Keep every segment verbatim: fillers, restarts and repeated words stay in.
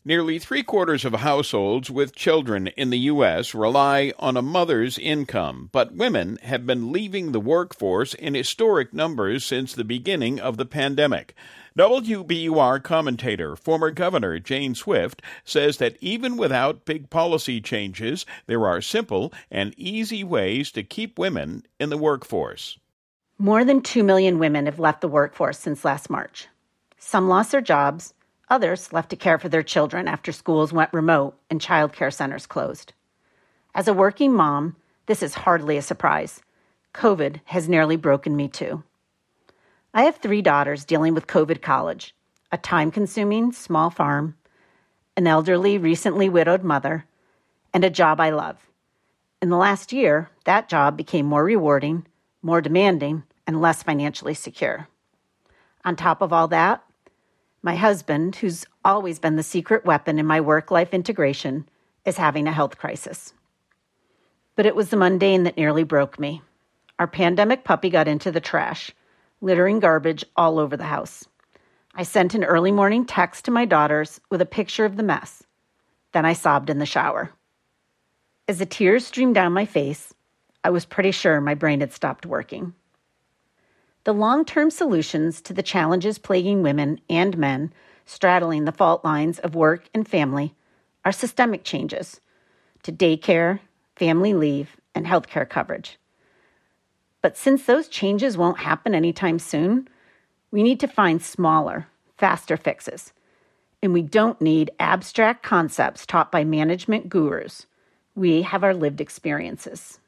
Nearly three-quarters of households with children in the U S rely on a mother's income, but women have been leaving the workforce in historic numbers since the beginning of the pandemic. W B U R commentator, former Governor Jane Swift, says that even without big policy changes, there are simple and easy ways to keep women in the workforce. More than two million women have left the workforce since last March. Some lost their jobs. Others left to care for their children after schools went remote and child care centers closed. As a working mom, this is hardly a surprise. COVID has nearly broken me too. I have three daughters dealing with COVID college, a time-consuming small farm, an elderly, recently widowed mother, and a job I love. In the last year, that job became more rewarding, more demanding, and less financially secure. On top of all that, my husband, who's always been the secret weapon in my work-life integration, is having a health crisis. But it was the mundane that nearly broke me. Our pandemic puppy got into the trash, littering garbage all over the house. I sent an early morning text to my daughters with a picture of the mess. Then I sobbed in the shower. As the tears streamed down my face, I was pretty sure my brain had stopped working. The long-term solutions to the challenges plaguing women and men straddling the fault lines of work and family are systemic changes to daycare, family leave, and healthcare coverage. But since those changes won't happen anytime soon, we need to find smaller, faster fixes. And we don't need abstract concepts taught by management gurus. We have our lived experiences.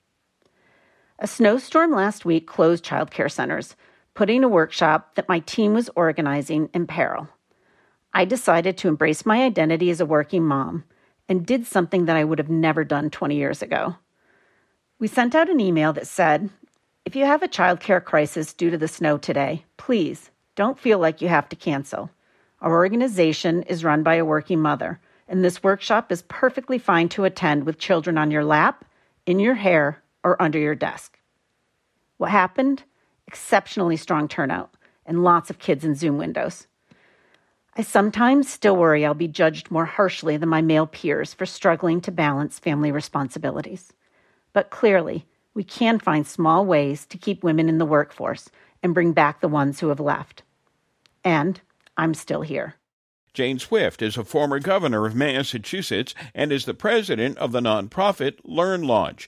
A snowstorm last week closed child care centers, putting a workshop that my team was organizing in peril. I decided to embrace my identity as a working mom and did something that I would have never done twenty years ago. We sent out an email that said, if you have a child care crisis due to the snow today, please don't feel like you have to cancel. Our organization is run by a working mother, and this workshop is perfectly fine to attend with children on your lap, in your hair, or under your desk. What happened? Exceptionally strong turnout and lots of kids in Zoom windows. I sometimes still worry I'll be judged more harshly than my male peers for struggling to balance family responsibilities. But clearly, we can find small ways to keep women in the workforce and bring back the ones who have left. And I'm still here. Jane Swift is a former governor of Massachusetts and is the president of the nonprofit Learn Launch.